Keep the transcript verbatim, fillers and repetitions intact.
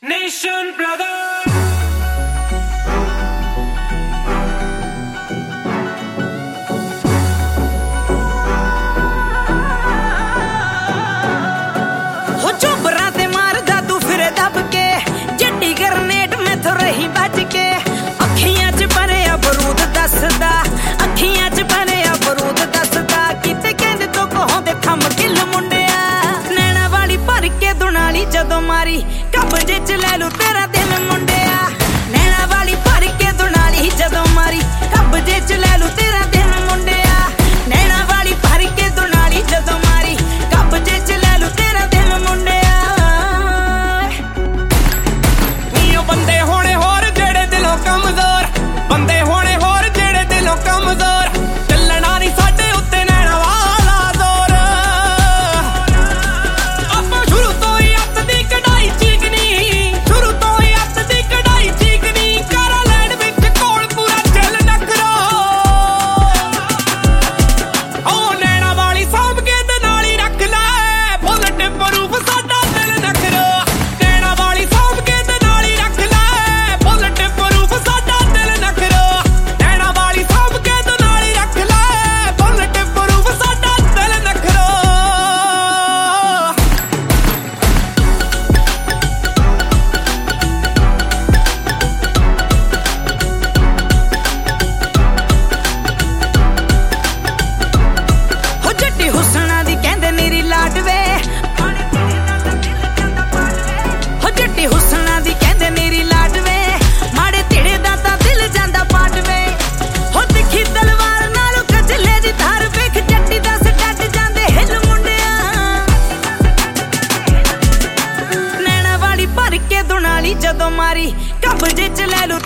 Nation brother हो चोबरा ते मारदा तू फिर दब के जड्डी गरनेट में तो रही बच के अखियां च भरे बरूद दसदा अखियां च भरे बरूद दसदा किते कहंदे तो कोहों दे थम किल मुंडिया नैना वाली भर के दुनाली जदों मारी कब्जे च ले लू तेरा दिल मुंडिया नैना वाली भर के दुनाली जदों मारी कब्जे च ले लू तेरा दिल मुंडिया नैना वाली भर के दुनाली जदों मारी कब्जे च ले लू तेरा दिल मुंडिया नीओ बंदे होने होर जेड़े दिलों कमजोर बंदे होने होर जेड़े दिलों कमजोर चलना नहीं साडे उत्ते नैना वाला जोर ਆਪਾਂ ਸ਼ੁਰੂ ਤੋਂ ਹੀ ਅੱਤ ਦੀ ਕਢਾਈ ਚੀਕਨੀ ਸ਼ੁਰੂ ਤੋਂ ਹੀ ਅੱਤ ਦੀ ਕਢਾਈ ਚੀਕਨੀ ਕਾਰਾ ਲੈਣ ਵਿੱਚ ਕੋਲ ਪੂਰਾ ਚੱਲ ਨਖਰੋ ਉਹ ਨੈਣਾ ਵਾਲੀ ਸਾਂਭ ਕੇ ਤੇ ਨਾਲ ਹੀ ਰੱਖ ਲੈ ਬੁਲਟ ਪ੍ਰੂਫ ਸਾਡਾ ਦਿਲ ਨਖਰੋ ਨੈਣਾ ਵਾਲੀ ਸਾਂਭ ਕੇ ਤੇ ਨਾਲ ਹੀ ਰੱਖ ਲੈ ਬੁਲਟ ਪ੍ਰੂਫ ਸਾਡਾ ਦਿਲ ਨਖਰੋ ਨੈਣਾ ਵਾਲੀ ਸਾਂਭ ਕੇ ਤੇ ਨਾਲ ਹੀ ਰੱਖ ਲੈ ਬੁਲਟ ਪ੍ਰੂਫ ਸਾਡਾ ਦਿਲ ਨਖਰੋ हो जट्टी हुसना दी कहंदे नीरी लाडवे हो जट्टी हुसना दी कहंदे नीरी लाडवे माड़े तिड़े दा तां दिल जांदा पाटवे हो तिखी तलवार नालों कजले दी धार वेख जट्टी दा सटट जांदे हिल मुंडिया नैना वाली भर के दुनाली जदों मारी कब्जे च ले लू